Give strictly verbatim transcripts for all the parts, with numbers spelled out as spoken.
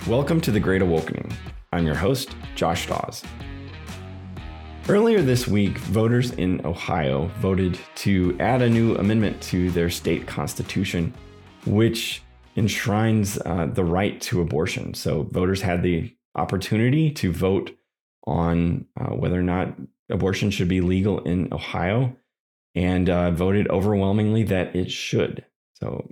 Welcome to The Great Awakening. I'm your host, Josh Dawes. Earlier this week, voters in Ohio voted to add a new amendment to their state constitution, which enshrines uh, the right to abortion. So voters had the opportunity to vote on uh, whether or not abortion should be legal in Ohio, and uh, voted overwhelmingly that it should. So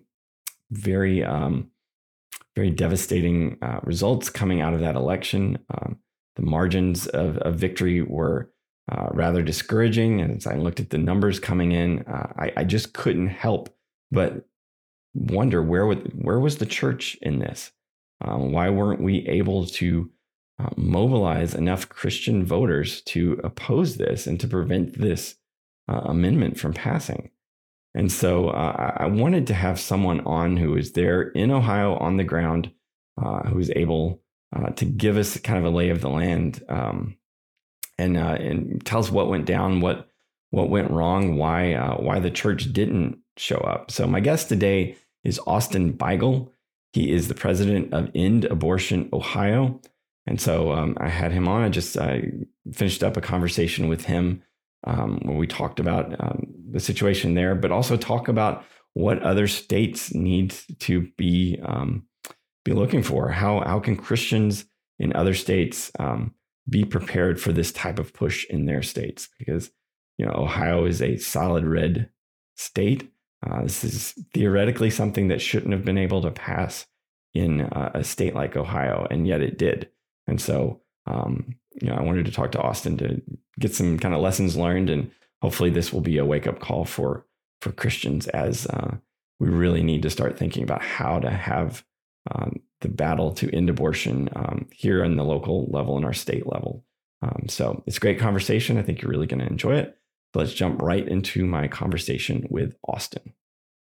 very, um, very devastating uh, results coming out of that election. Um, the margins of, of victory were uh, rather discouraging. And as I looked at the numbers coming in, uh, I, I just couldn't help but wonder where would, where was the church in this? Um, why weren't we able to uh, mobilize enough Christian voters to oppose this and to prevent this uh, amendment from passing? And so uh, I wanted to have someone on who is there in Ohio on the ground, uh, who is able uh, to give us kind of a lay of the land, um, and uh, and tell us what went down, what what went wrong, why uh, why the church didn't show up. So my guest today is Austin Beigel. He is the president of End Abortion Ohio, and so um, I had him on. I just uh, finished up a conversation with him um, where we talked about Um, the situation there, but also talk about what other states need to be um, be looking for. How how can Christians in other states um, be prepared for this type of push in their states? Because you know Ohio is a solid red state. Uh, this is theoretically something that shouldn't have been able to pass in uh, a state like Ohio, and yet it did. And so um, you know I wanted to talk to Austin to get some kind of lessons learned, and hopefully this will be a wake-up call for, for Christians as uh, we really need to start thinking about how to have um, the battle to end abortion um, here on the local level and our state level. Um, so it's a great conversation. I think you're really going to enjoy it. So let's jump right into my conversation with Austin.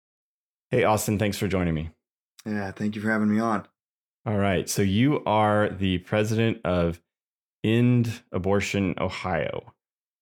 Hey, Austin, thanks for joining me. Yeah, thank you for having me on. All right. So you are the president of End Abortion Ohio.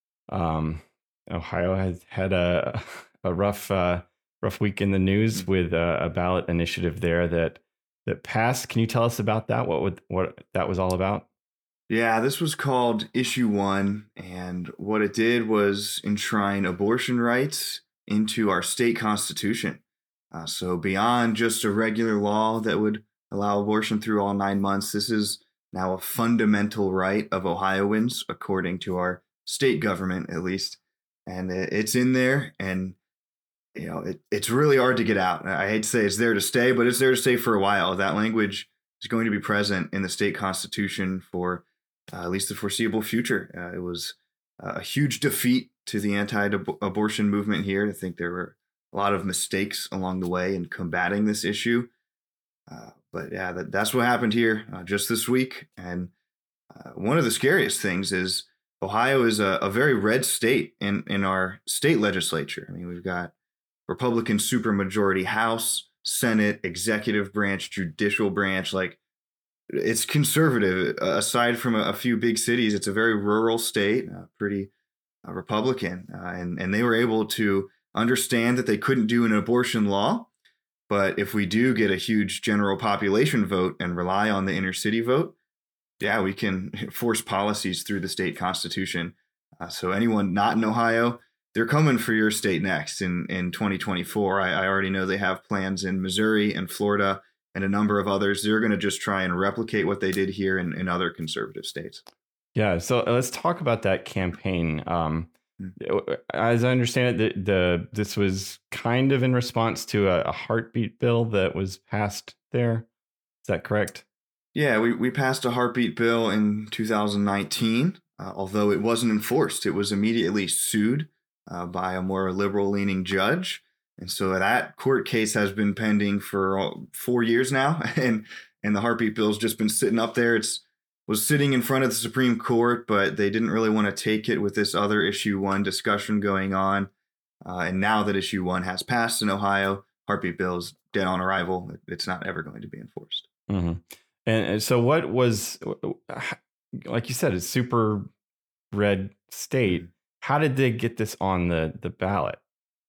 Um, Ohio has had a a rough uh, rough week in the news with a, a ballot initiative there that that passed. Can you tell us about that? What would, what that was all about? Yeah, this was called Issue One, and what it did was enshrine abortion rights into our state constitution. Uh, so beyond just a regular law that would allow abortion through all nine months, this is now a fundamental right of Ohioans, according to our state government, at least. And it's in there, and you know it, it's really hard to get out. I hate to say it's there to stay, but it's there to stay for a while. That language is going to be present in the state constitution for uh, at least the foreseeable future. Uh, it was a huge defeat to the anti-abortion movement here. I think there were a lot of mistakes along the way in combating this issue. Uh, but yeah, that, that's what happened here uh, just this week. And uh, one of the scariest things is Ohio is a, a very red state in, in our state legislature. I mean, we've got Republican supermajority House, Senate, executive branch, judicial branch. Like, it's conservative. Aside from a, a few big cities, it's a very rural state, uh, pretty uh, Republican. Uh, and, and they were able to understand that they couldn't do an abortion law. But if we do get a huge general population vote and rely on the inner city vote, yeah, we can force policies through the state constitution. Uh, so anyone not in Ohio, they're coming for your state next in, in twenty twenty-four. I, I already know they have plans in Missouri and Florida and a number of others. They're going to just try and replicate what they did here in, in other conservative states. Yeah, so let's talk about that campaign. Um, mm-hmm. As I understand it, the, the this was kind of in response to a, a heartbeat bill that was passed there. Is that correct? Yeah, we, we passed a heartbeat bill in two thousand nineteen, uh, although it wasn't enforced. It was immediately sued uh, by a more liberal-leaning judge. And so that court case has been pending for four years now, and and the heartbeat bill's just been sitting up there. It's was sitting in front of the Supreme Court, but they didn't really want to take it with this other Issue One discussion going on. Uh, and now that Issue One has passed in Ohio, heartbeat bill is dead on arrival. It's not ever going to be enforced. Mm-hmm. And so what was, like you said, a super red state. How did they get this on the, the ballot?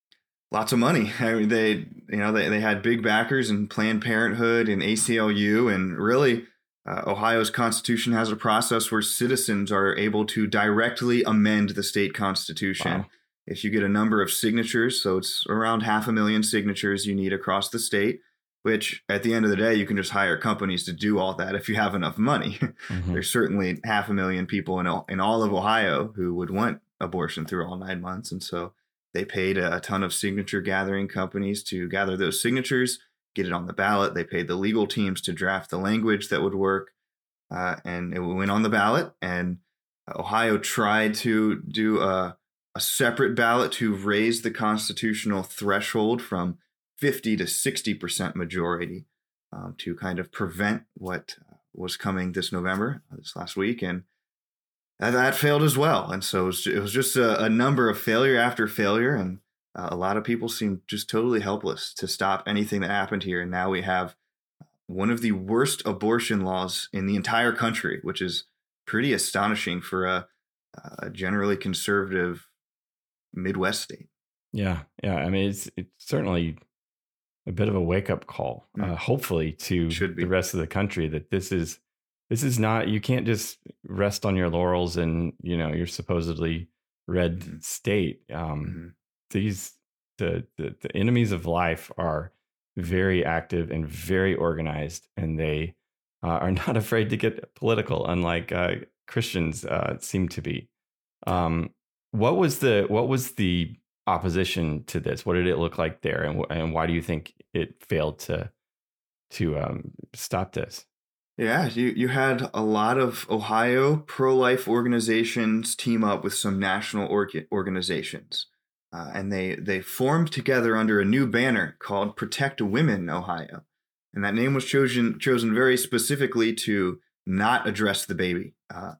Lots of money. I mean, they, you know, they, they had big backers in Planned Parenthood and A C L U, and really Uh, Ohio's constitution has a process where citizens are able to directly amend the state constitution. Wow. If you get a number of signatures, so it's around half a million signatures you need across the state, which at the end of the day, you can just hire companies to do all that if you have enough money. Mm-hmm. There's certainly half a million people in all, in all of Ohio who would want abortion through all nine months. And so they paid a ton of signature gathering companies to gather those signatures, get it on the ballot. They paid the legal teams to draft the language that would work. Uh, and it went on the ballot. And Ohio tried to do a, a separate ballot to raise the constitutional threshold from fifty to sixty percent majority um, to kind of prevent what was coming this November, this last week. And that failed as well. And so it was, it was just a, a number of failure after failure. And uh, a lot of people seemed just totally helpless to stop anything that happened here. And now we have one of the worst abortion laws in the entire country, which is pretty astonishing for a, a generally conservative Midwest state. Yeah. Yeah. I mean, it's, it's certainly a bit of a wake up call, uh, hopefully to the rest of the country that this is, This is not, you can't just rest on your laurels and, you know, your supposedly red mm-hmm. state. Um, mm-hmm. These, the, the, the enemies of life are very active and very organized, and they uh, are not afraid to get political, unlike uh, Christians uh, seem to be. Um, what was the, what was the opposition to this? What did it look like there? And, and why do you think it failed to, to um, stop this? Yeah, you, you had a lot of Ohio pro-life organizations team up with some national or- organizations. Uh, and they, they formed together under a new banner called Protect Women Ohio. And that name was chosen, chosen very specifically to not address the baby. Uh,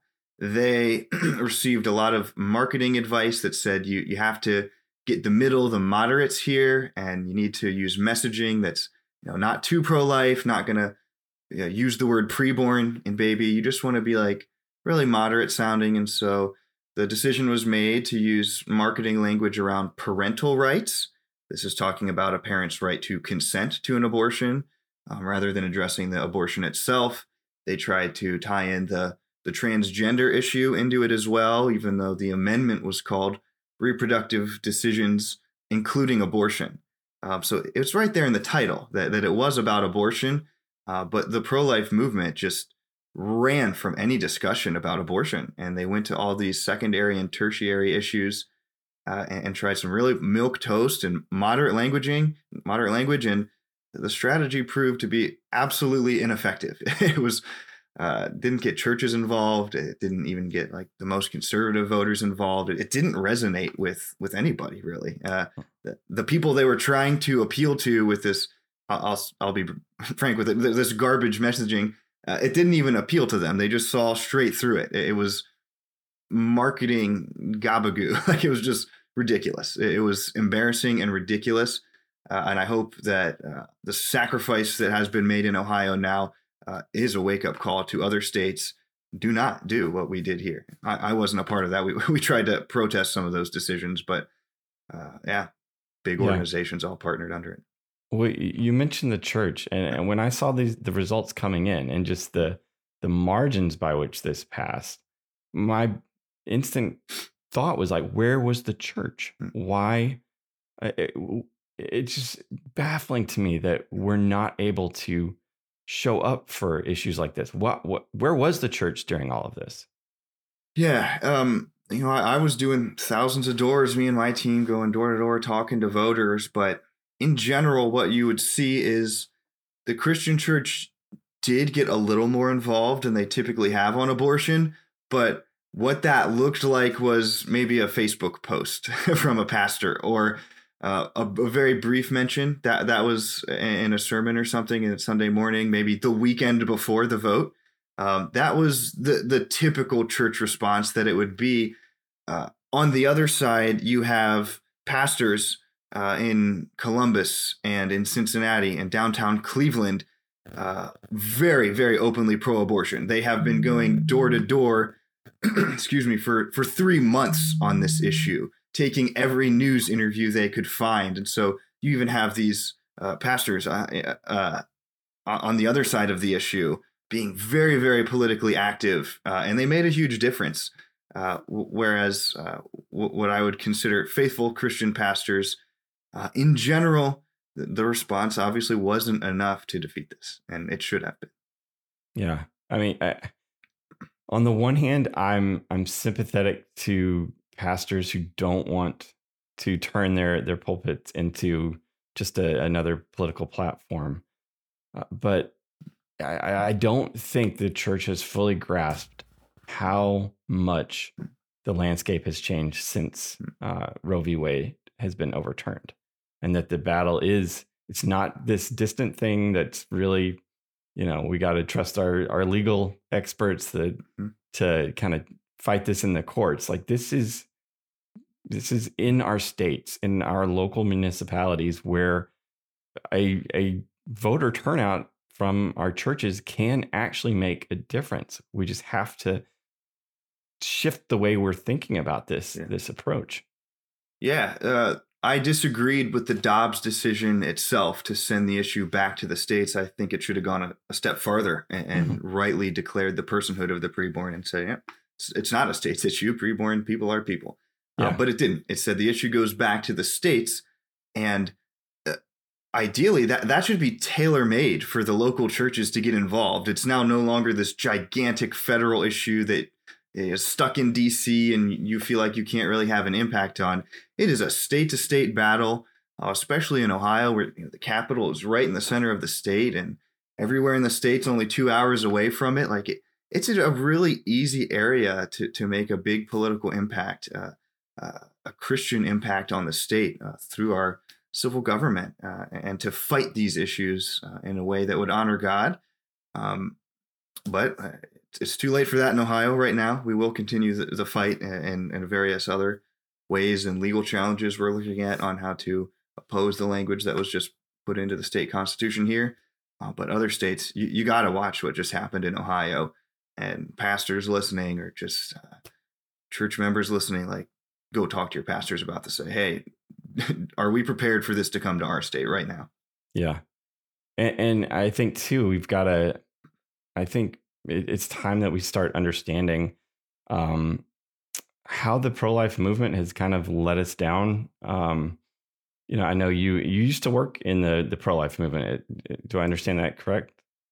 they received a lot of marketing advice that said you, you have to get the middle, the moderates here, and you need to use messaging that's, you know, not too pro-life, not going to Yeah, use the word preborn in baby. You just want to be like really moderate sounding. And so the decision was made to use marketing language around parental rights. This is talking about a parent's right to consent to an abortion um, rather than addressing the abortion itself. They tried to tie in the, the transgender issue into it as well, even though the amendment was called Reproductive Decisions, Including Abortion. Um, so it's right there in the title that, that it was about abortion. Uh, but the pro-life movement just ran from any discussion about abortion, and they went to all these secondary and tertiary issues uh, and, and tried some really milquetoast and moderate languaging, moderate language, and the strategy proved to be absolutely ineffective. It was uh, didn't get churches involved. It didn't even get like the most conservative voters involved. It, it didn't resonate with with anybody really. Uh, the, the people they were trying to appeal to with this. I'll I'll be frank with it. This garbage messaging, uh, it didn't even appeal to them. They just saw straight through it. It was marketing gabagoo. Like it was just ridiculous. It was embarrassing and ridiculous. Uh, and I hope that uh, the sacrifice that has been made in Ohio now uh, is a wake up call to other states. Do not do what we did here. I, I wasn't a part of that. We we tried to protest some of those decisions, but uh, yeah, big organizations yeah. all partnered under it. Well, you mentioned the church, and, and when I saw these the results coming in and just the the margins by which this passed, my instant thought was like, where was the church? Why? It, it's just baffling to me that we're not able to show up for issues like this. What, what where was the church during all of this? Yeah, um, you know, I, I was doing thousands of doors, me and my team going door to door talking to voters, but in general, what you would see is the Christian church did get a little more involved than they typically have on abortion. But what that looked like was maybe a Facebook post from a pastor or uh, a, a very brief mention that that was in a sermon or something in Sunday morning, maybe the weekend before the vote. Um, that was the, the typical church response that it would be. Uh, on the other side, you have pastors Uh, in Columbus and in Cincinnati and downtown Cleveland, uh, very, very openly pro-abortion. They have been going door to door, excuse me, for, for three months on this issue, taking every news interview they could find. And so you even have these uh, pastors uh, uh, on the other side of the issue being very, very politically active, uh, and they made a huge difference. Uh, w- whereas uh, w- what I would consider faithful Christian pastors, uh, in general, the, the response obviously wasn't enough to defeat this, and it should have been. Yeah. I mean, I, on the one hand, I'm I'm sympathetic to pastors who don't want to turn their their pulpits into just a, another political platform, uh, but I, I don't think the church has fully grasped how much the landscape has changed since uh, Roe v. Wade has been overturned, and that the battle is it's not this distant thing that's really, you know, we got to trust our, our legal experts to, mm-hmm. to kind of fight this in the courts. Like this is, this is in our states, in our local municipalities where a, a voter turnout from our churches can actually make a difference. We just have to shift the way we're thinking about this, yeah. this approach. Yeah. Uh, I disagreed with the Dobbs decision itself to send the issue back to the states. I think it should have gone a, a step farther and, and mm-hmm. rightly declared the personhood of the preborn and said, yeah, it's, it's not a states issue. Preborn people are people. Yeah. Uh, but it didn't. It said the issue goes back to the states. And uh, ideally, that, that should be tailor-made for the local churches to get involved. It's now no longer this gigantic federal issue that is stuck in D C and you feel like you can't really have an impact on. It is a state-to-state battle, uh, especially in Ohio, where you know, the capital is right in the center of the state, and everywhere in the state's only two hours away from it. Like it, it's a really easy area to to make a big political impact, uh, uh, a Christian impact on the state uh, through our civil government, uh, and to fight these issues uh, in a way that would honor God. Um, but uh, it's too late for that in Ohio right now. We will continue the, the fight and, and various other ways and legal challenges we're looking at on how to oppose the language that was just put into the state constitution here. Uh, but other states, you, you got to watch what just happened in Ohio, and pastors listening or just uh, church members listening, like go talk to your pastors about this. Say, hey, are we prepared for this to come to our state right now? Yeah. And, and I think too, we've got to, I think it, it's time that we start understanding um, how the pro-life movement has kind of let us down. Um, you know, I know you you used to work in the the pro-life movement. It, it, do I understand that correct?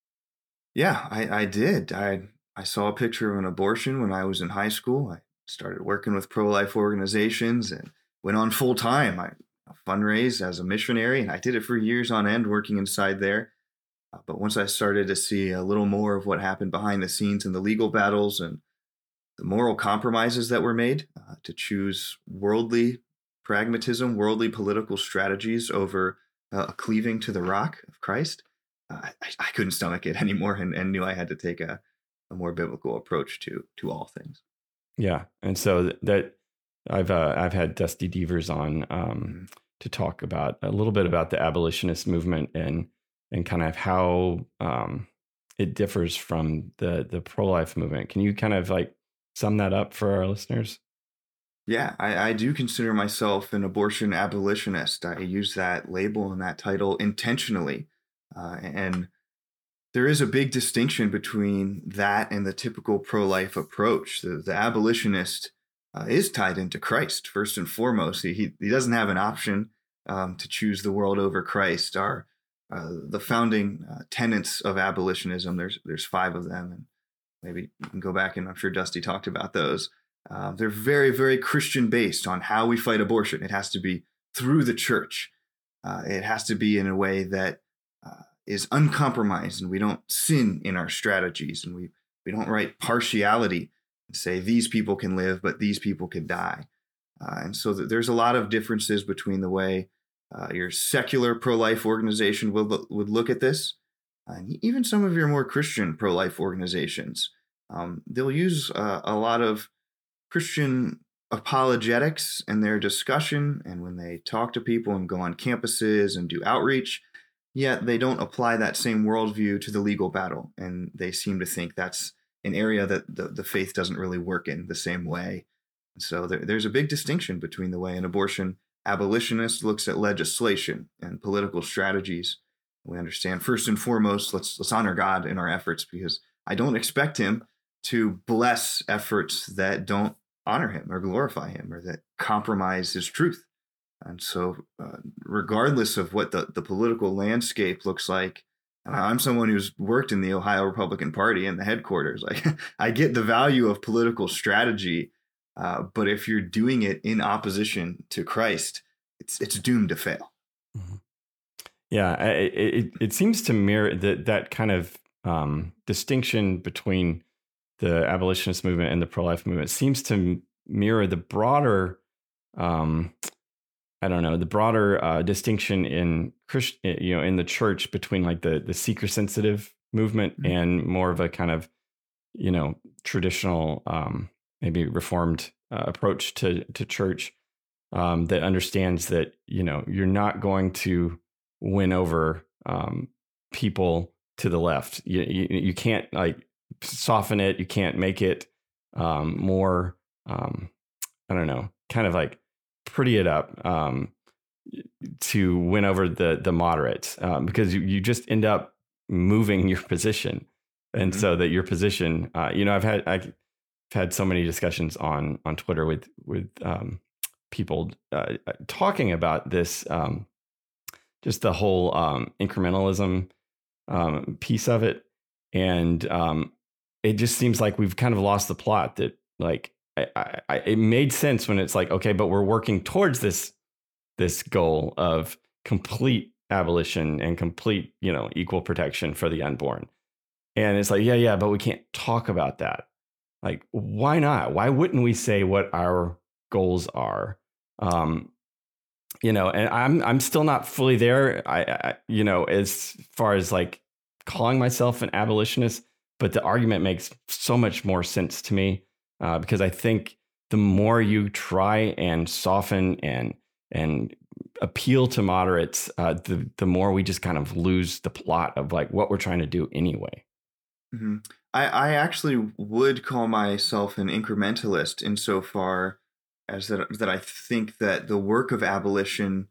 Yeah, I, I did. I I saw a picture of an abortion when I was in high school. I started working with pro-life organizations and went on full time. I fundraised as a missionary, and I did it for years on end, working inside there. Uh, but once I started to see a little more of what happened behind the scenes in the legal battles and the moral compromises that were made uh, to choose worldly pragmatism, worldly political strategies over uh, cleaving to the rock of Christ, uh, I, I couldn't stomach it anymore, and, and knew I had to take a, a more biblical approach to to all things. Yeah, and so that I've uh, I've had Dusty Devers on um, mm-hmm. to talk about a little bit about the abolitionist movement and and kind of how um, it differs from the the pro-life movement. Can you kind of like sum that up for our listeners? Yeah, I, I do consider myself an abortion abolitionist. I use that label and that title intentionally. Uh, and there is a big distinction between that and the typical pro-life approach. The, the abolitionist uh, is tied into Christ, first and foremost. He, he, he doesn't have an option um, to choose the world over Christ. Our, uh, the founding uh, tenets of abolitionism, there's, there's five of them, and maybe you can go back and I'm sure Dusty talked about those. Um, they're very, very Christian based on how we fight abortion. It has to be through the church. Uh, it has to be in a way that uh, is uncompromised, and we don't sin in our strategies, and we, we don't write partiality and say these people can live, but these people can die. Uh, and so th- there's a lot of differences between the way uh, your secular pro-life organization would, would look at this, and even some of your more Christian pro-life organizations. Um, they'll use uh, a lot of Christian apologetics in their discussion and when they talk to people and go on campuses and do outreach, yet they don't apply that same worldview to the legal battle. And they seem to think that's an area that the, the faith doesn't really work in the same way. And so there, there's a big distinction between the way an abortion abolitionist looks at legislation and political strategies We understand first and foremost, let's let's honor God in our efforts, because I don't expect him to bless efforts that don't honor him or glorify him or that compromise his truth. And so, uh, regardless of what the, the political landscape looks like, I'm someone who's worked in the Ohio Republican Party in the headquarters. Like, I get the value of political strategy, uh, but if you're doing it in opposition to Christ, it's it's doomed to fail. Mm-hmm. Yeah, it, it it seems to mirror that that kind of um, distinction between the abolitionist movement and the pro-life movement seems to mirror the broader, um, I don't know, the broader uh, distinction in Christ, you know, in the church between like the the seeker-sensitive movement mm-hmm. and more of a kind of, you know, traditional, um, maybe reformed uh, approach to to church um, that understands that, you know, you're not going to win over um, people to the left. You, you you can't like soften it. You can't make it um, more, um, I don't know, kind of like pretty it up um, to win over the the moderates um, because you, you just end up moving your position. And mm-hmm. so that your position, uh, you know, I've had I've had so many discussions on on Twitter with with um, people uh, talking about this. Um, just the whole um, incrementalism um, piece of it. And um, it just seems like we've kind of lost the plot that like, I, I, I, it made sense when it's like, okay, but we're working towards this, this goal of complete abolition and complete, you know, equal protection for the unborn. And it's like, yeah, yeah, but we can't talk about that. Like, why not? Why wouldn't we say what our goals are? Um, You know, and I'm I'm still not fully there. I, I, you know, as far as like calling myself an abolitionist, but the argument makes so much more sense to me uh, because I think the more you try and soften and and appeal to moderates, uh, the the more we just kind of lose the plot of like what we're trying to do anyway. Mm-hmm. I I actually would call myself an incrementalist insofar as that that I think that the work of abolition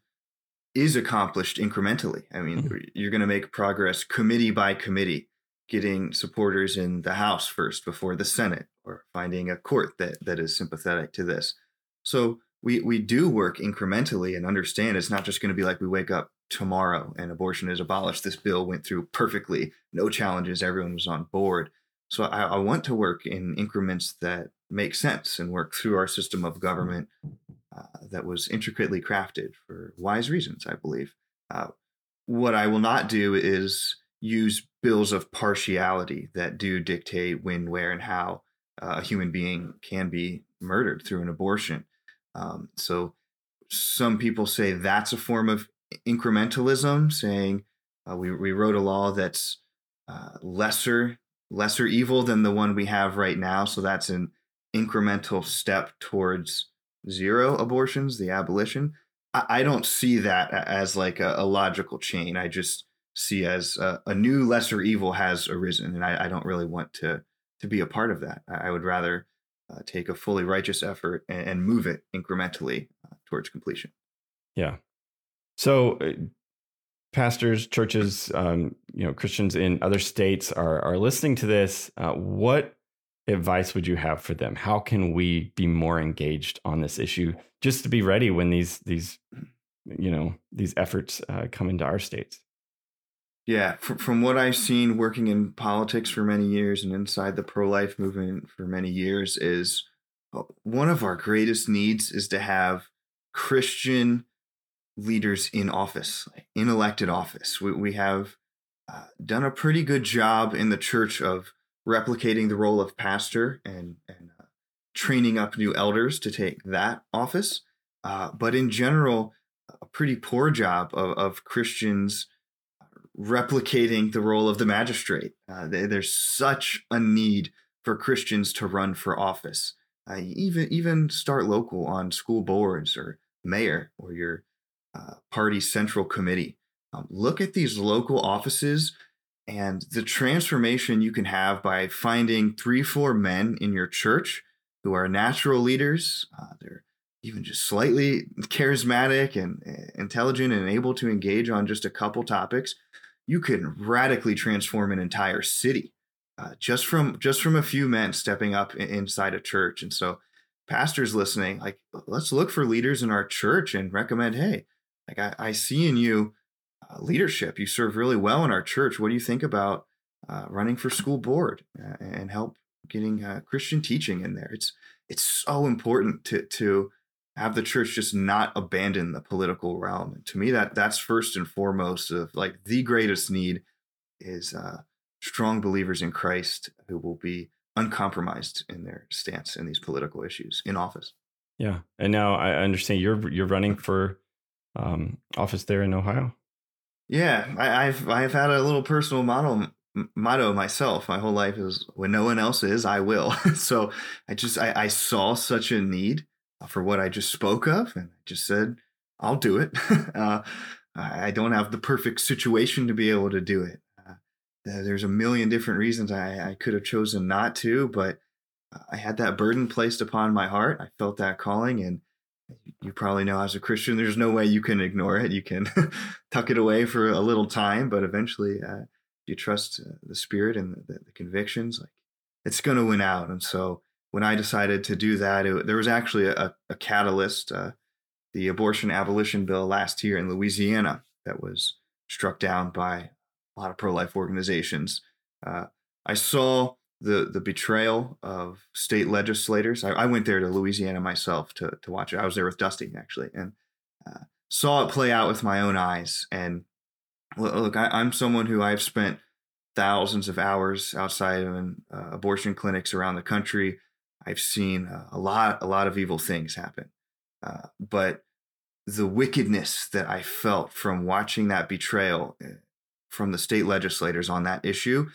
is accomplished incrementally. I mean, mm-hmm. you're going to make progress committee by committee, getting supporters in the House first before the Senate, or finding a court that that is sympathetic to this. So we we do work incrementally and understand it's not just going to be like we wake up tomorrow and abortion is abolished. This bill went through perfectly, no challenges, everyone was on board. So I, I want to work in increments that make sense and work through our system of government uh, that was intricately crafted for wise reasons, I believe. Uh, what I will not do is use bills of partiality that do dictate when, where, and how uh, a human being can be murdered through an abortion. Um, so some people say that's a form of incrementalism, saying uh, we, we wrote a law that's uh, lesser lesser evil than the one we have right now. So that's an incremental step towards zero abortions, the abolition. I, I don't see that as like a, a logical chain. I just see as a, a new lesser evil has arisen, and I, I don't really want to to be a part of that. I, I would rather uh, take a fully righteous effort and, and move it incrementally uh, towards completion. Yeah. So uh, pastors, churches, um, you know, Christians in other states are are listening to this. Uh, what advice would you have for them? How can we be more engaged on this issue, just to be ready when these these you know these efforts uh, come into our states? Yeah, from, from what I've seen working in politics for many years and inside the pro-life movement for many years, is one of our greatest needs is to have Christian leaders in office, in elected office. We, we have uh, done a pretty good job in the church of replicating the role of pastor and, and uh, training up new elders to take that office. Uh, but in general, a pretty poor job of, of Christians replicating the role of the magistrate. Uh, they, there's such a need for Christians to run for office, uh, even even start local on school boards or mayor or your uh, party central committee. Um, look at these local offices and the transformation you can have by finding three, four men in your church who are natural leaders. Uh, they're even just slightly charismatic and uh, intelligent and able to engage on just a couple topics. you can radically transform an entire city uh, just from just from a few men stepping up in, inside a church. And so, pastors listening, like, let's look for leaders in our church and recommend, hey, like I, I see in you uh, leadership. You serve really well in our church. What do you think about uh, running for school board uh, and help getting uh, Christian teaching in there? It's it's so important to to have the church just not abandon the political realm. And to me, that that's first and foremost of like the greatest need is uh, strong believers in Christ who will be uncompromised in their stance in these political issues in office. Yeah, and now I understand you're you're running for um, office there in Ohio. Yeah, I, I've I've had a little personal motto motto myself. My whole life is when no one else is, I will. So I just I, I saw such a need for what I just spoke of, and I just said, I'll do it. uh, I don't have the perfect situation to be able to do it. Uh, there's a million different reasons I, I could have chosen not to, but I had that burden placed upon my heart. I felt that calling, and you probably know as a Christian, there's no way you can ignore it. You can tuck it away for a little time, but eventually uh, you trust uh, the Spirit and the, the convictions, like it's going to win out. And so when I decided to do that, it, there was actually a, a catalyst, uh, the abortion abolition bill last year in Louisiana that was struck down by a lot of pro-life organizations. Uh, I saw the the betrayal of state legislators. I, I went there to Louisiana myself to to watch it. I was there with Dusty actually, and uh, saw it play out with my own eyes. And look, I, I'm someone who I've spent thousands of hours outside of an, uh, abortion clinics around the country. I've seen uh, a lot a lot of evil things happen, uh, but the wickedness that I felt from watching that betrayal from the state legislators on that issue,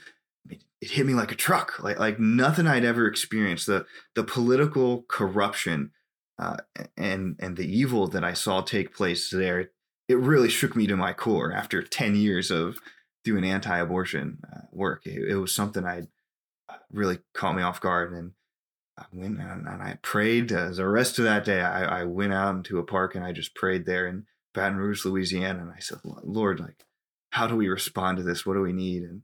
it hit me like a truck, like like nothing I'd ever experienced. The the political corruption uh, and and the evil that I saw take place there, it really shook me to my core. After ten years of doing anti-abortion uh, work, it, it was something I really caught me off guard. And I went and, and I prayed. As the rest of that day, I, I went out into a park and I just prayed there in Baton Rouge, Louisiana. And I said, Lord, like, how do we respond to this? What do we need? And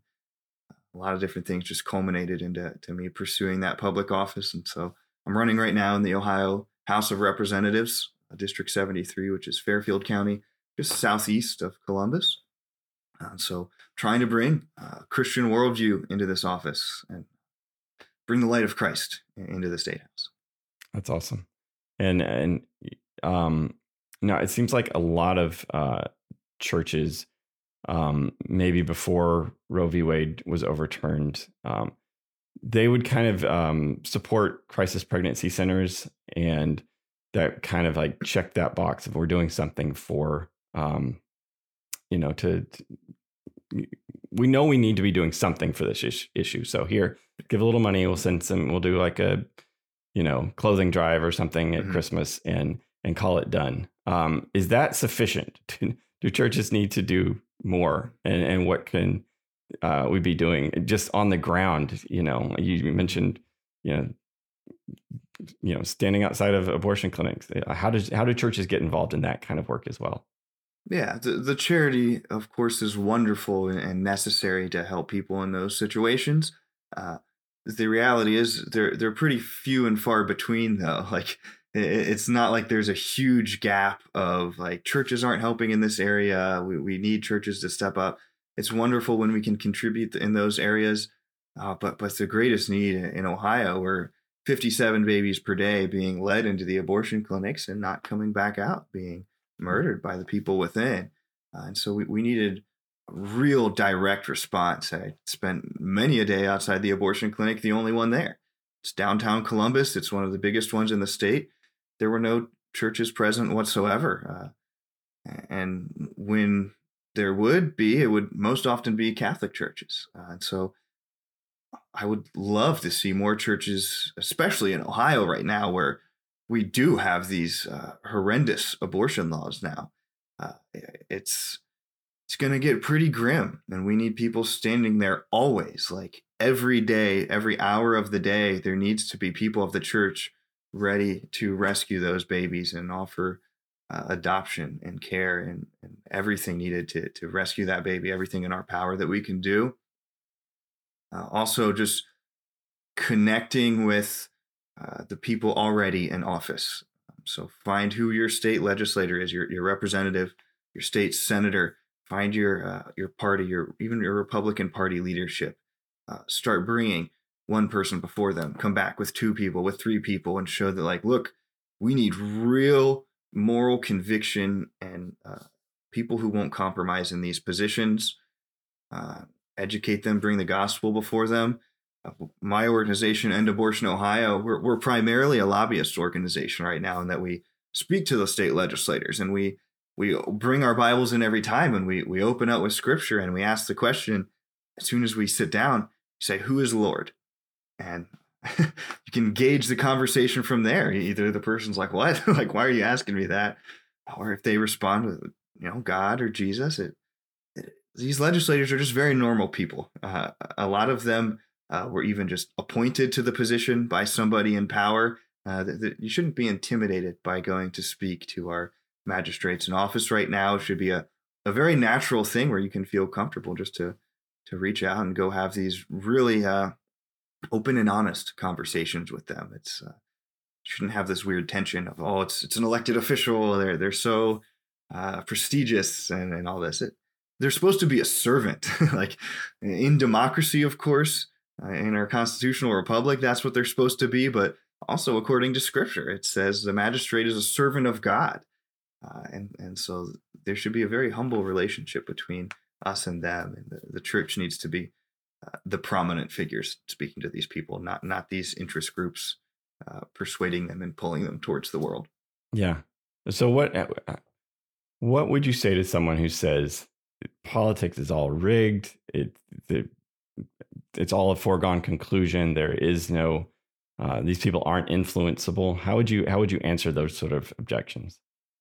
a lot of different things just culminated into to me pursuing that public office. And so I'm running right now in the Ohio House of Representatives, District seventy-three, which is Fairfield County, just southeast of Columbus. And so trying to bring a Christian worldview into this office and bring the light of Christ into the State House. That's awesome. And, and, um, now it seems like a lot of, uh, churches, um, maybe before Roe v. Wade was overturned, um, they would kind of, um, support crisis pregnancy centers, and that kind of like check that box if we're doing something for, um, you know, to, to we know we need to be doing something for this is- issue. So here, give a little money. We'll send some, we'll do like a, you know, clothing drive or something at mm-hmm. Christmas and, and call it done. Um, is that sufficient? Do churches need to do more? And, and what can uh, we be doing just on the ground? You know, you mentioned, you know, you know, standing outside of abortion clinics. How does, how do churches get involved in that kind of work as well? Yeah, the, the charity, of course, is wonderful and necessary to help people in those situations. Uh, the reality is they're they're pretty few and far between, though. Like, it, it's not like there's a huge gap of like churches aren't helping in this area. We we need churches to step up. It's wonderful when we can contribute in those areas. Uh, but but the greatest need in Ohio, where fifty-seven babies per day being led into the abortion clinics and not coming back out, being murdered by the people within. Uh, and so we, we needed a real direct response. I spent many a day outside the abortion clinic, the only one there. It's downtown Columbus. It's one of the biggest ones in the state. There were no churches present whatsoever. Uh, and when there would be, it would most often be Catholic churches. Uh, and so I would love to see more churches, especially in Ohio right now, where we do have these uh, horrendous abortion laws now. Uh, it's it's going to get pretty grim, and we need people standing there always, like every day, every hour of the day. There needs to be people of the church ready to rescue those babies and offer uh, adoption and care and, and everything needed to to rescue that baby, everything in our power that we can do. Uh, also, just connecting with uh, the people already in office. So find who your state legislator is, your your representative, your state senator. Find your uh, your party, your even your Republican Party leadership. Uh, start bringing one person before them. Come back with two people, with three people, and show that, like, look, we need real moral conviction and uh, people who won't compromise in these positions. Uh, educate them, bring the gospel before them. Uh, my organization, End Abortion Ohio, we're, we're primarily a lobbyist organization right now, in that we speak to the state legislators and we we bring our Bibles in every time, and we we open up with scripture, and we ask the question as soon as we sit down. You say, "Who is Lord?" And you can gauge the conversation from there. Either the person's like, "What? Like, why are you asking me that?" Or if they respond with, you know, God or Jesus. It, it, these legislators are just very normal people. Uh, a lot of them uh, were even just appointed to the position by somebody in power. Uh, that, that you shouldn't be intimidated by going to speak to our magistrates in office right now. It should be a, a very natural thing where you can feel comfortable just to to reach out and go have these really uh, open and honest conversations with them. It's uh, shouldn't have this weird tension of, oh, it's it's an elected official. They're they're so uh, prestigious and, and all this. It, they're supposed to be a servant, like in democracy, of course, uh, in our constitutional republic. That's what they're supposed to be. But also, according to Scripture, it says the magistrate is a servant of God. Uh, and, and so there should be a very humble relationship between us and them. And the, the church needs to be uh, the prominent figures speaking to these people, not not these interest groups uh, persuading them and pulling them towards the world. Yeah. So what what would you say to someone who says politics is all rigged? It, it it's all a foregone conclusion. There is no uh, these people aren't influenceable. How would you how would you answer those sort of objections?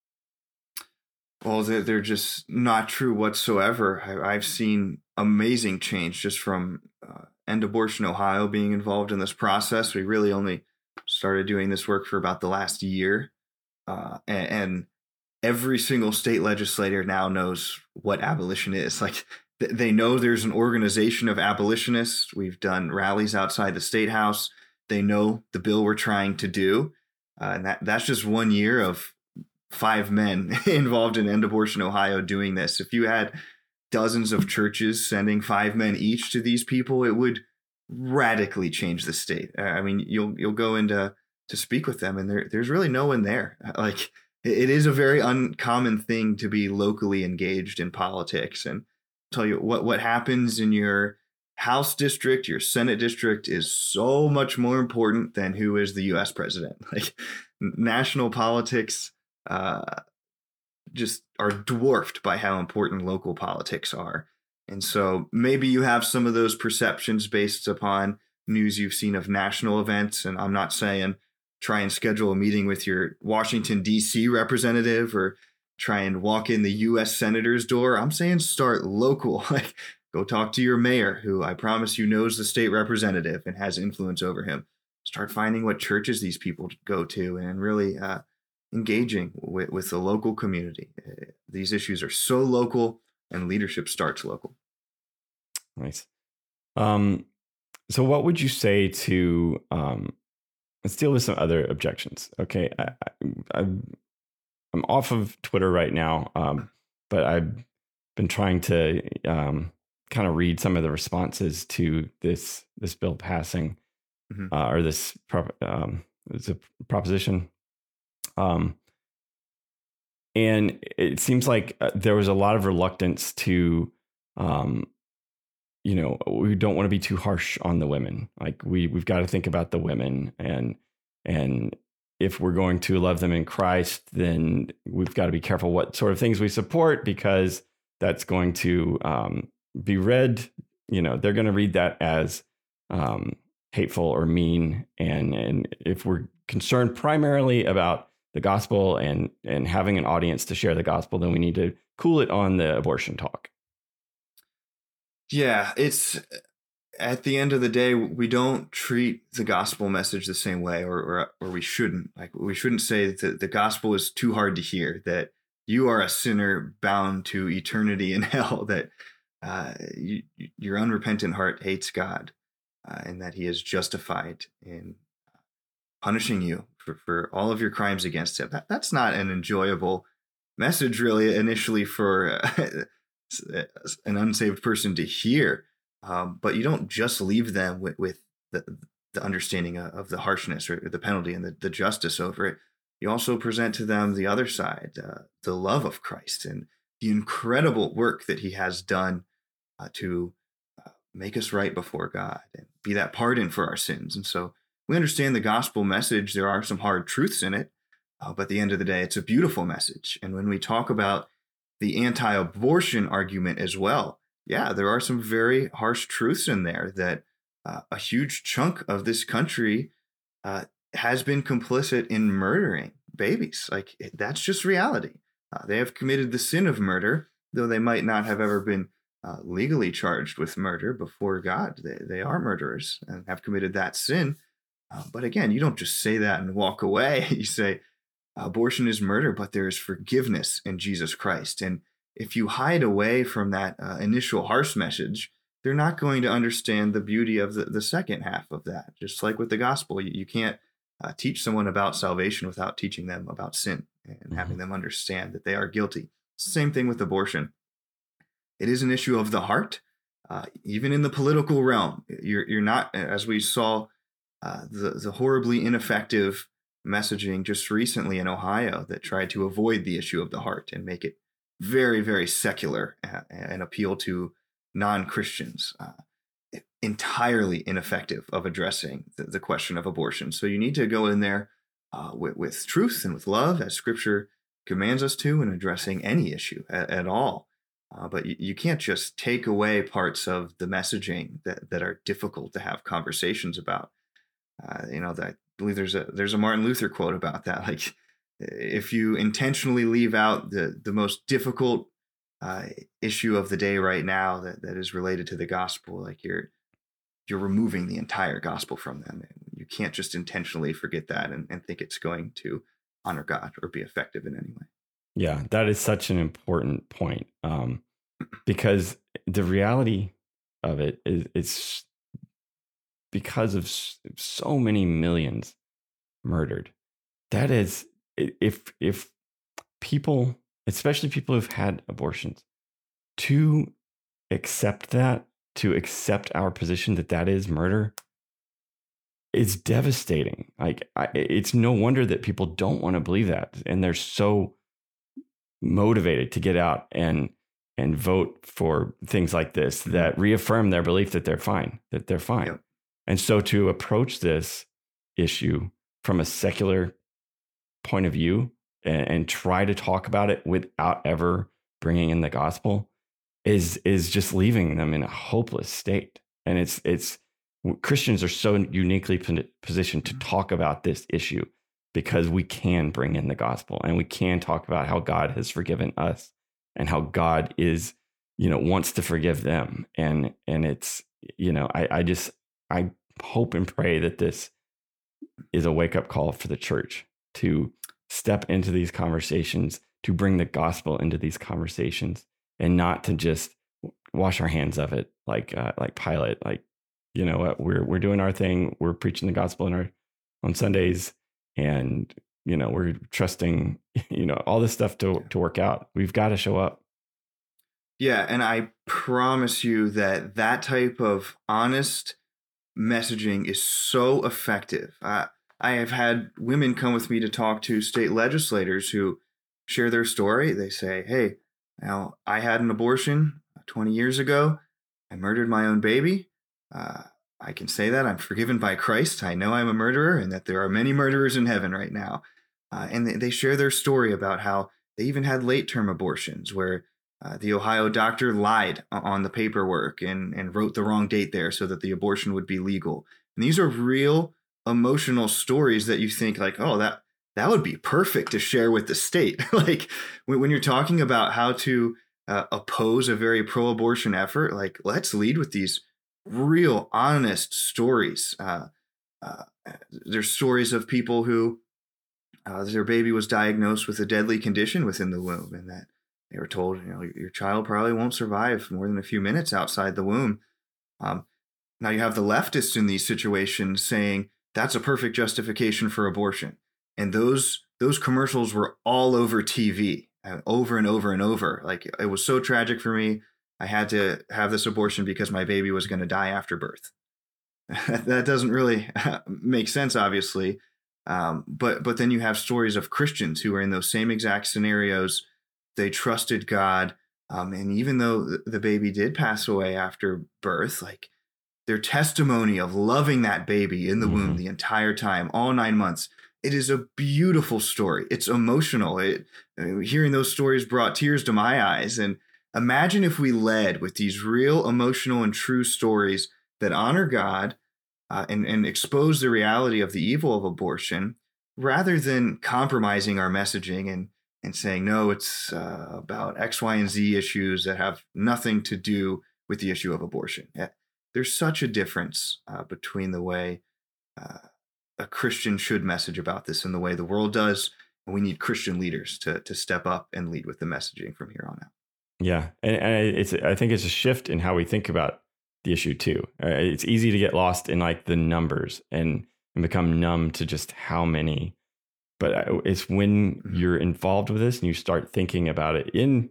Well, they're just not true whatsoever. I've seen amazing change just from uh, End Abortion Ohio being involved in this process. We really only started doing this work for about the last year. Uh, and, and every single state legislator now knows what abolition is. Like, th- they know there's an organization of abolitionists. We've done rallies outside the state house. They know the bill we're trying to do. Uh, and that that's just one year of five men involved in End Abortion Ohio doing this. If you had dozens of churches sending five men each to these people, it would radically change the state. I mean, you'll you'll go into to speak with them, and there there's really no one there. Like, it is a very uncommon thing to be locally engaged in politics. And I'll tell you what what happens in your House district, your Senate district, is so much more important than who is the U S president. Like, national politics uh, just are dwarfed by how important local politics are. And so maybe you have some of those perceptions based upon news you've seen of national events. And I'm not saying try and schedule a meeting with your Washington, D C representative or try and walk in the U S senator's door. I'm saying start local. Like, go talk to your mayor, who I promise you knows the state representative and has influence over him. Start finding what churches these people go to and really uh, engaging with, with the local community. These issues are so local, and leadership starts local. Nice. Um, so what would you say to, um, let's deal with some other objections. Okay. I, I, I'm off of Twitter right now, um, but I've been trying to um, kind of read some of the responses to this, this bill passing mm-hmm. uh, or this prop, um, it's a proposition. Um, and it seems like uh, there was a lot of reluctance to, um, you know, we don't want to be too harsh on the women. Like, we, we've got to think about the women, and, and if we're going to love them in Christ, then we've got to be careful what sort of things we support, because that's going to, um, be read, you know, they're going to read that as, um, hateful or mean. And, and if we're concerned primarily about the gospel and and having an audience to share the gospel, then we need to cool it on the abortion talk. Yeah, it's at the end of the day, we don't treat the gospel message the same way, or or, or we shouldn't. Like, we shouldn't say that the gospel is too hard to hear, that you are a sinner bound to eternity in hell, that uh, you, your unrepentant heart hates God, uh, and that he is justified in punishing you for, for all of your crimes against him. That, that's not an enjoyable message, really, initially for uh, an unsaved person to hear. Um, but you don't just leave them with, with the, the understanding of the harshness or the penalty and the, the justice over it. You also present to them the other side, uh, the love of Christ and the incredible work that he has done uh, to uh, make us right before God and be that pardon for our sins. And so we understand the gospel message. There are some hard truths in it, uh, but at the end of the day, it's a beautiful message. And when we talk about the anti-abortion argument as well, yeah, there are some very harsh truths in there that uh, a huge chunk of this country uh, has been complicit in murdering babies. Like, that's just reality. Uh, they have committed the sin of murder, though they might not have ever been uh, legally charged with murder before God. They, they are murderers and have committed that sin. Uh, but again, you don't just say that and walk away. You say abortion is murder, but there is forgiveness in Jesus Christ. And if you hide away from that uh, initial harsh message, they're not going to understand the beauty of the, the second half of that. Just like with the gospel, you, you can't uh, teach someone about salvation without teaching them about sin and mm-hmm. having them understand that they are guilty. It's the same thing with abortion. It is an issue of the heart, uh, even in the political realm. You're, you're not, as we saw, uh, the, the horribly ineffective messaging just recently in Ohio that tried to avoid the issue of the heart and make it very, very secular and appeal to non-Christians, uh, entirely ineffective of addressing the, the question of abortion. So you need to go in there uh, with, with truth and with love, as Scripture commands us to, in addressing any issue at, at all. Uh, but you, you can't just take away parts of the messaging that, that are difficult to have conversations about. Uh, you know, that, I believe there's a there's a Martin Luther quote about that. Like, if you intentionally leave out the, the most difficult uh, issue of the day right now that, that is related to the gospel, like you're you're removing the entire gospel from them. You can't just intentionally forget that and, and think it's going to honor God or be effective in any way. Yeah, that is such an important point, um, because the reality of it is it's because of so many millions murdered. That is, if if people, especially people who've had abortions, to accept that, to accept our position that that is murder, it's devastating. Like, I, it's no wonder that people don't want to believe that, and they're so motivated to get out and and vote for things like this that reaffirm their belief that they're fine, that they're fine. Yep. And so to approach this issue from a secular point of view and, and try to talk about it without ever bringing in the gospel is is just leaving them in a hopeless state. And it's it's Christians are so uniquely positioned to talk about this issue because we can bring in the gospel and we can talk about how God has forgiven us and how God is, you know, wants to forgive them. And and it's, you know, I, I just I hope and pray that this is a wake-up call for the church to step into these conversations, to bring the gospel into these conversations, and not to just wash our hands of it like uh, like Pilate. Like, you know what, we're we're doing our thing, we're preaching the gospel in our on Sundays, and you know we're trusting, you know, all this stuff to to work out. We've got to show up. Yeah, and I promise you that that type of honest messaging is so effective. Uh, I have had women come with me to talk to state legislators who share their story. They say, hey, now I had an abortion twenty years ago. I murdered my own baby. Uh, I can say that I'm forgiven by Christ. I know I'm a murderer and that there are many murderers in heaven right now. Uh, and they, they share their story about how they even had late-term abortions where Uh, the Ohio doctor lied on the paperwork and, and wrote the wrong date there so that the abortion would be legal. And these are real emotional stories that you think like, oh, that that would be perfect to share with the state. Like when, when you're talking about how to uh, oppose a very pro-abortion effort, like let's lead with these real honest stories. Uh, uh, there's stories of people who uh, their baby was diagnosed with a deadly condition within the womb, and that they were told, you know, your child probably won't survive more than a few minutes outside the womb. Um, now you have the leftists in these situations saying that's a perfect justification for abortion, and those those commercials were all over T V, uh, over and over and over. Like, it was so tragic for me. I had to have this abortion because my baby was going to die after birth. That doesn't really make sense, obviously. Um, but but then you have stories of Christians who are in those same exact scenarios. They trusted God, um, and even though the baby did pass away after birth, like, their testimony of loving that baby in the mm-hmm. womb the entire time, all nine months, it is a beautiful story. It's emotional. It, hearing those stories brought tears to my eyes. And imagine if we led with these real emotional and true stories that honor God uh, and, and expose the reality of the evil of abortion, rather than compromising our messaging and, and saying, no, it's uh, about X, Y, and Z issues that have nothing to do with the issue of abortion. Yeah. There's such a difference uh, between the way uh, a Christian should message about this and the way the world does. And we need Christian leaders to to step up and lead with the messaging from here on out. Yeah, and, and it's I think it's a shift in how we think about the issue too. Uh, it's easy to get lost in like the numbers and, and become numb to just how many. But it's when mm-hmm. you're involved with this and you start thinking about it in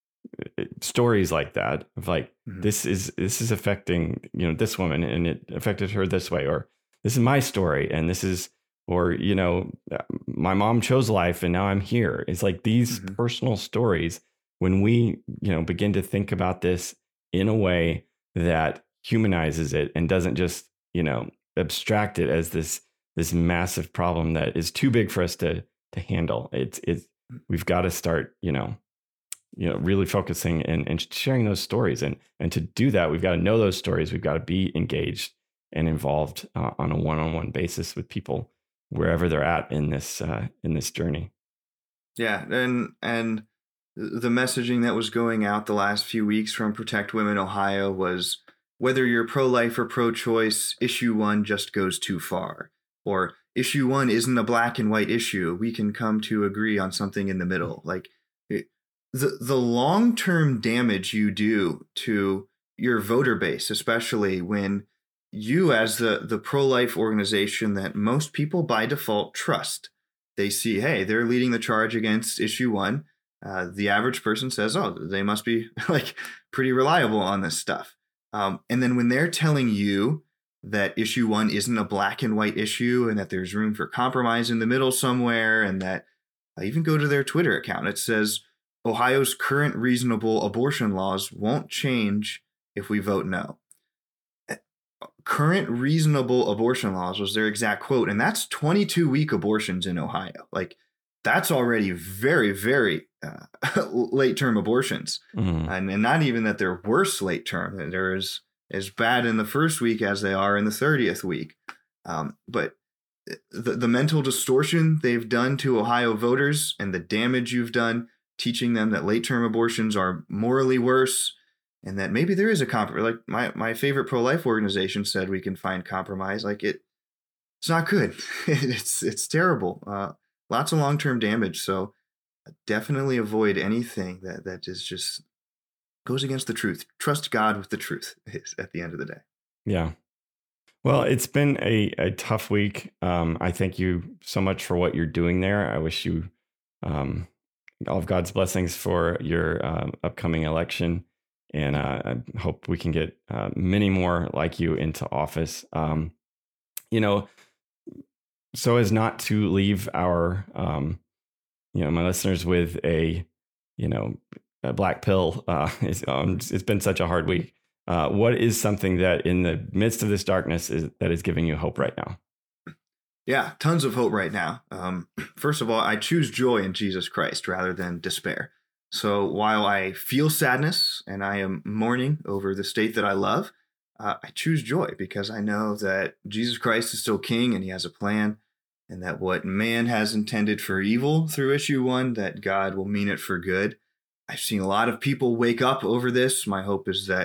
stories like that, of like, mm-hmm. this is this is affecting, you know, this woman, and it affected her this way, or this is my story, and this is, or, you know, my mom chose life and now I'm here. It's like these mm-hmm. personal stories, when we, you know, begin to think about this in a way that humanizes it and doesn't just, you know, abstract it as this this massive problem that is too big for us to to handle. It's it's we've got to start, you know, you know, really focusing and, and sharing those stories. And, and to do that, we've got to know those stories. We've got to be engaged and involved uh, on a one-on-one basis with people wherever they're at in this, uh, in this journey. Yeah. And, and the messaging that was going out the last few weeks from Protect Women Ohio was, whether you're pro-life or pro-choice, issue one just goes too far, or issue one isn't a black and white issue. We can come to agree on something in the middle. Like, it, The the long-term damage you do to your voter base, especially when you, as the, the pro-life organization that most people by default trust, they see, hey, they're leading the charge against issue one. Uh, the average person says, oh, they must be like pretty reliable on this stuff. Um, and then when they're telling you that issue one isn't a black and white issue and that there's room for compromise in the middle somewhere, and that I even go to their Twitter account, it says, Ohio's current reasonable abortion laws won't change if we vote no. Current reasonable abortion laws was their exact quote, and that's twenty-two week abortions in Ohio. Like, that's already very, very uh, late term abortions. Mm-hmm. And, and not even that they're worse late term. They're as, as bad in the first week as they are in the thirtieth week. Um, but the, the mental distortion they've done to Ohio voters and the damage you've done, teaching them that late-term abortions are morally worse, and that maybe there is a compromise. Like my, my favorite pro-life organization said, we can find compromise. Like, it, it's not good. it's it's terrible. Uh, lots of long-term damage. So definitely avoid anything that that is just goes against the truth. Trust God with the truth at the end of the day. Yeah. Well, it's been a, a tough week. Um, I thank you so much for what you're doing there. I wish you um, all of God's blessings for your uh, upcoming election. And uh, I hope we can get uh, many more like you into office. Um, you know, so as not to leave our, um, you know, my listeners with a, you know, a black pill. Uh, it's, um, it's been such a hard week. Uh, what is something that in the midst of this darkness is that is giving you hope right now? Yeah, tons of hope right now. Um, first of all, I choose joy in Jesus Christ rather than despair. So while I feel sadness and I am mourning over the state that I love, uh, I choose joy because I know that Jesus Christ is still king and he has a plan, and that what man has intended for evil through issue one, that God will mean it for good. I've seen a lot of people wake up over this. My hope is that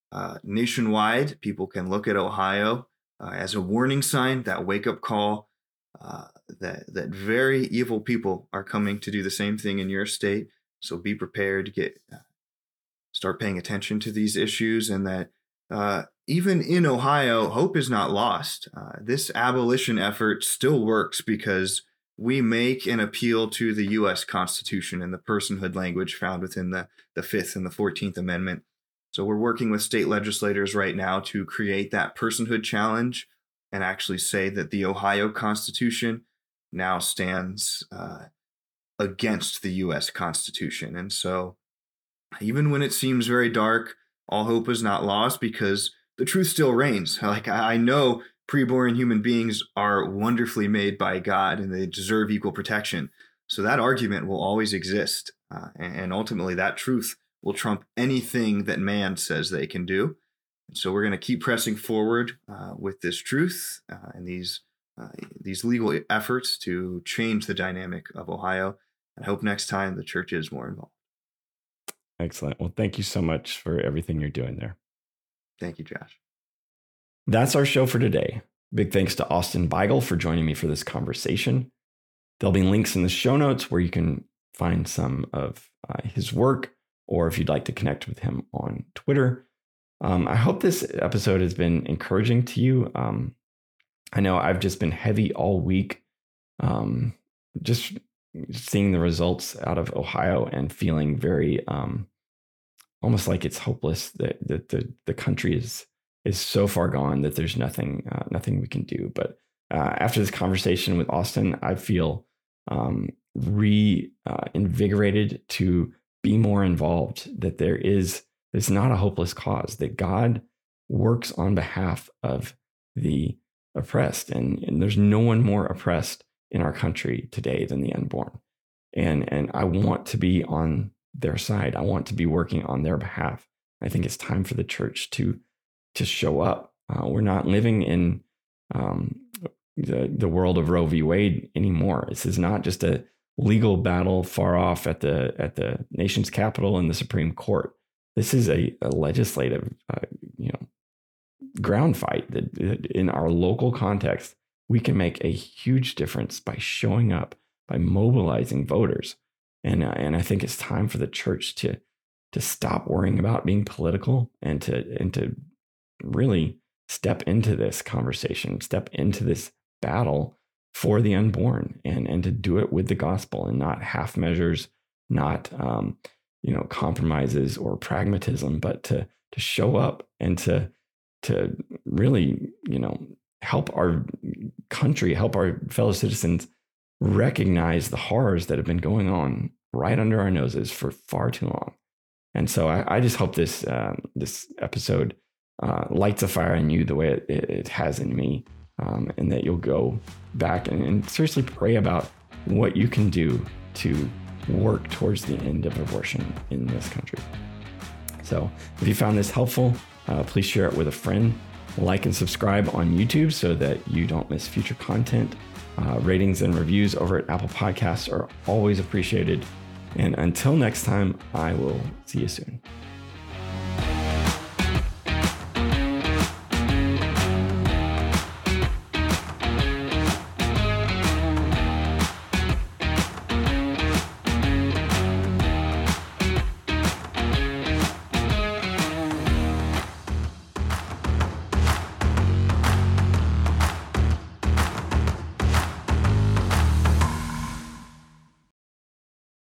Uh, nationwide, people can look at Ohio uh, as a warning sign, that wake-up call, uh, that that very evil people are coming to do the same thing in your state. So be prepared to get uh, start paying attention to these issues, and that uh, even in Ohio, hope is not lost. Uh, this abolition effort still works because we make an appeal to the U S Constitution and the personhood language found within the, the Fifth and the Fourteenth Amendment. So we're working with state legislators right now to create that personhood challenge and actually say that the Ohio Constitution now stands uh, against the U S Constitution. And so even when it seems very dark, all hope is not lost because the truth still reigns. Like, I know preborn human beings are wonderfully made by God and they deserve equal protection. So that argument will always exist. Uh, and ultimately, that truth will trump anything that man says they can do. And so we're going to keep pressing forward uh, with this truth uh, and these uh, these legal efforts to change the dynamic of Ohio. And I hope next time the church is more involved. Excellent. Well, thank you so much for everything you're doing there. Thank you, Josh. That's our show for today. Big thanks to Austin Beigel for joining me for this conversation. There'll be links in the show notes where you can find some of uh, his work, or if you'd like to connect with him on Twitter. Um, I hope this episode has been encouraging to you. Um, I know I've just been heavy all week, um, just seeing the results out of Ohio and feeling very um, almost like it's hopeless that, that the, the country is is so far gone that there's nothing uh, nothing we can do. But uh, after this conversation with Austin, I feel um, reinvigorated uh, to be more involved, that there is, it's not a hopeless cause, that God works on behalf of the oppressed. And, and there's no one more oppressed in our country today than the unborn. And, and I want to be on their side. I want to be working on their behalf. I think it's time for the church to, to show up. Uh, we're not living in um, the, the world of Roe v. Wade anymore. This is not just a legal battle far off at the at the nation's capital and the Supreme Court. This is a, a legislative, uh, you know, ground fight that, that in our local context, we can make a huge difference by showing up, by mobilizing voters. And uh, and I think it's time for the church to to stop worrying about being political and to and to really step into this conversation, step into this battle for the unborn, and and to do it with the gospel and not half measures, not um, you know, compromises or pragmatism, but to to show up and to to really, you know, help our country, help our fellow citizens recognize the horrors that have been going on right under our noses for far too long. And so I, I just hope this um, this episode uh, lights a fire in you the way it, it has in me, um, and that you'll go back and, and seriously pray about what you can do to work towards the end of abortion in this country. So if you found this helpful, uh, please share it with a friend. Like and subscribe on YouTube so that you don't miss future content. Uh, ratings and reviews over at Apple Podcasts are always appreciated. And until next time, I will see you soon.